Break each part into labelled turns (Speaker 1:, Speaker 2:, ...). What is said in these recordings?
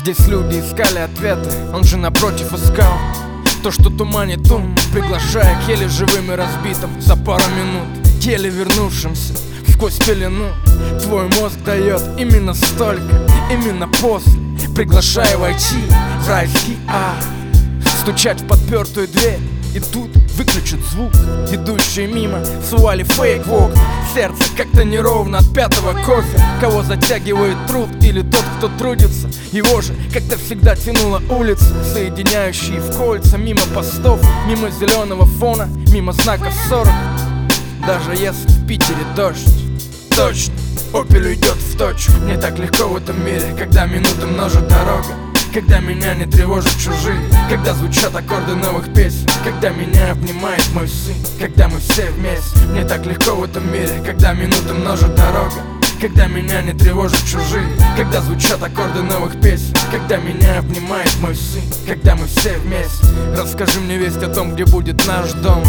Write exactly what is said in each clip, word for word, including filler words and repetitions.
Speaker 1: Здесь люди искали ответы, он же напротив искал то, что туманит ум, приглашая к еле живым и разбитым за пару минут, еле вернувшимся сквозь пелену. Твой мозг дает именно столько, именно после, приглашая войти в райский ад, стучать в подпертую дверь. И тут выключит звук, идущие мимо сували фейк в окна. Сердце как-то неровно от пятого кофе. Кого затягивает труд или тот, кто трудится. Его же как-то всегда тянула улица, соединяющие в кольца. Мимо постов, мимо зеленого фона, мимо знаков сорок. Даже если в Питере дождь, точно, Opel идет в точку. Мне так легко в этом мире, когда минуты множит дорога. Когда меня не тревожат чужие, когда звучат аккорды новых песен, когда меня обнимает мой сын, когда мы все вместе. Мне так легко в этом мире, когда минуты множит дорога. Когда меня не тревожат чужие, когда звучат аккорды новых песен, когда меня обнимает мой сын, когда мы все вместе. Расскажи мне весть о том, где будет наш дом.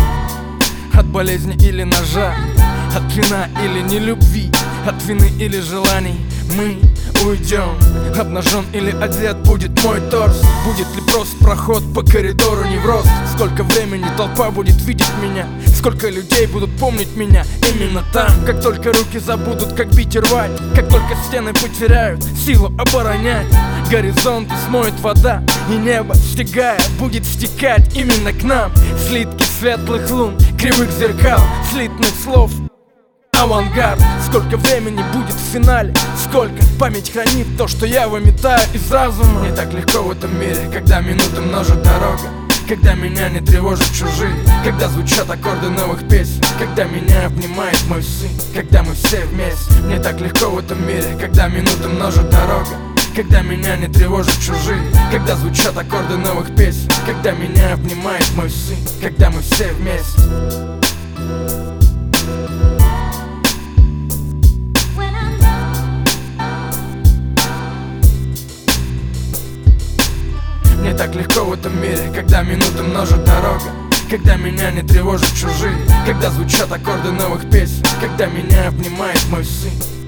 Speaker 1: От болезни или ножа, от вина или нелюбви, от вины или желаний мы уйдем. Обнажен или одет будет мой торс. Будет ли прост проход по коридору не в рост? Сколько времени толпа будет видеть меня? Сколько людей будут помнить меня именно там? Как только руки забудут, как бить и рвать, как только стены потеряют силу оборонять, горизонты смоет вода, и небо, стекая, будет стекать именно к нам. Слитки светлых лун, кривых зеркал, слитных слов, авангард. Сколько времени будет в финале, сколько память хранит то, что я выметаю из разума. Мне так легко в этом мире, когда минуты множит дорога. Когда меня не тревожат чужие, когда звучат аккорды новых песен, когда меня обнимает мой сын, когда мы все вместе. Мне так легко в этом мире, когда минуты множит дорога. Когда меня не тревожат чужие, когда звучат аккорды новых песен, когда меня обнимает мой сын, когда мы все вместе. Мне так легко в этом мире, когда минуты множит дорога. Когда меня не тревожат чужие, когда звучат аккорды новых песен, когда меня обнимает мой сын.